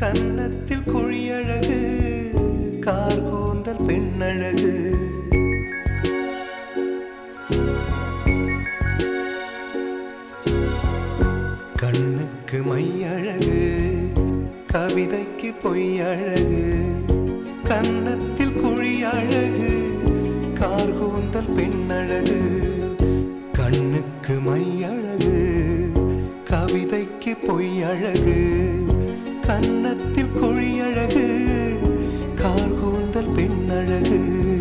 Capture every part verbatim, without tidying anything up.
கன்னத்தில் குழியழகு, கார் கூந்தல் பெண்ணழகு. கண்ணுக்கு மையழகு, கவிதைக்கு பொய்யழகு. கன்னத்தில் குழியழகு, கார் கூந்தல் பெண்ணழகு. கண்ணுக்கு மையழகு, கவிதைக்கு பொய்யழகு. கன்னத்தில் குழியழகு, கார் கூந்தல் பெண்ணழகு.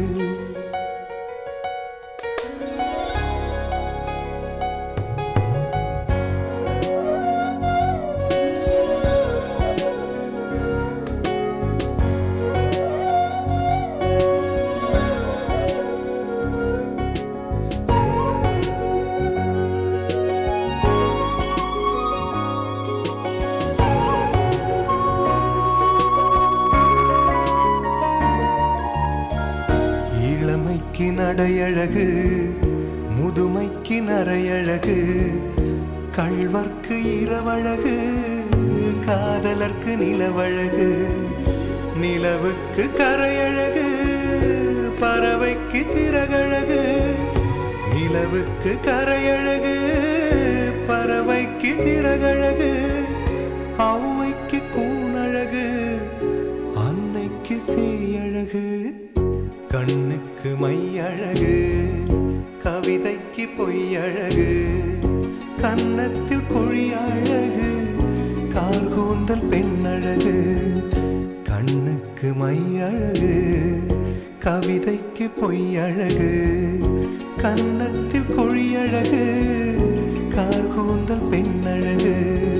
இளமைக்கு நடையழகு, முதுமைக்கு நரையழகு. கள்வர்க்கு இரவழகு, காதலர்க்கு நிலவழகு. நிலவுக்கு கரையழகு, பறவைக்கு சிறகழகு. நிலவுக்கு கரையழகு, பறவைக்கு சிறகழகு. ஔவைக்கு கூணழகு, அன்னைக்கு சேயழகு. கண்ணுக்கு மையழகு, கவிதைக்கு பொய்யழகு. கன்னத்தில் குழியழகு, கார் கூந்தல் பெண்ணழகு. கண்ணுக்கு மையழகு, கவிதைக்கு பொய்யழகு. கன்னத்தில் குழியழகு, கார் கூந்தல் பெண்ணழகு.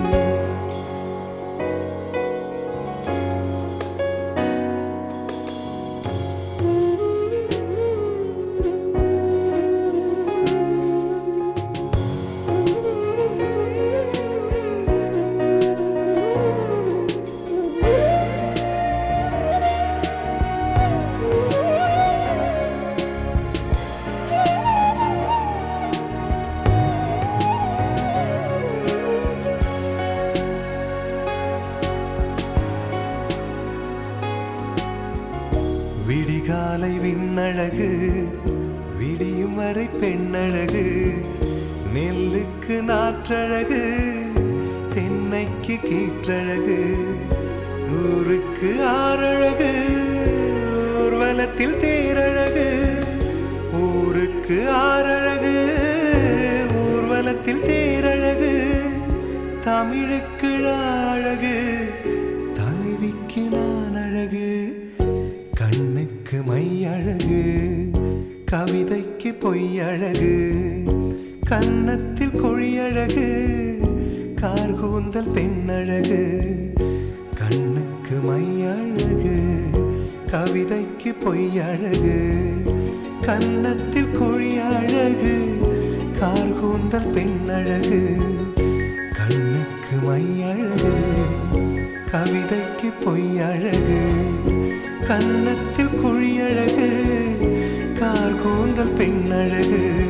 விடிகாலை விண்ணழகு, விடியும் வரை பெண்ணழகு. நெல்லுக்கு நாற்றழகு, தென்னைக்கு கீற்றழகு. ஊருக்கு ஆறழகு, ஊர்வலத்தில் தேரழகு. ஊருக்கு ஆறழகு, ஊர்வலத்தில் தேரழகு. தமிழுக்கு அழகு, தலைவிக்கு நான் அழகு. கண்ணுக்கு மையழகு, கவிதைக்கு பொய்யழகு. கன்னத்தில் குழியழகு, கார் கூந்தல் பெண்ணழகு. கண்ணுக்கு மையழகு, கவிதைக்கு பொய்யழகு. கன்னத்தில் குழியழகு, கார் கூந்தல் பெண்ணழகு. கண்ணுக்கு மையழகு, கவிதைக்கு பொய்யழகு. கன்னத்தில் குழியழகு, கார் கூந்தல் பெண்ணழகு.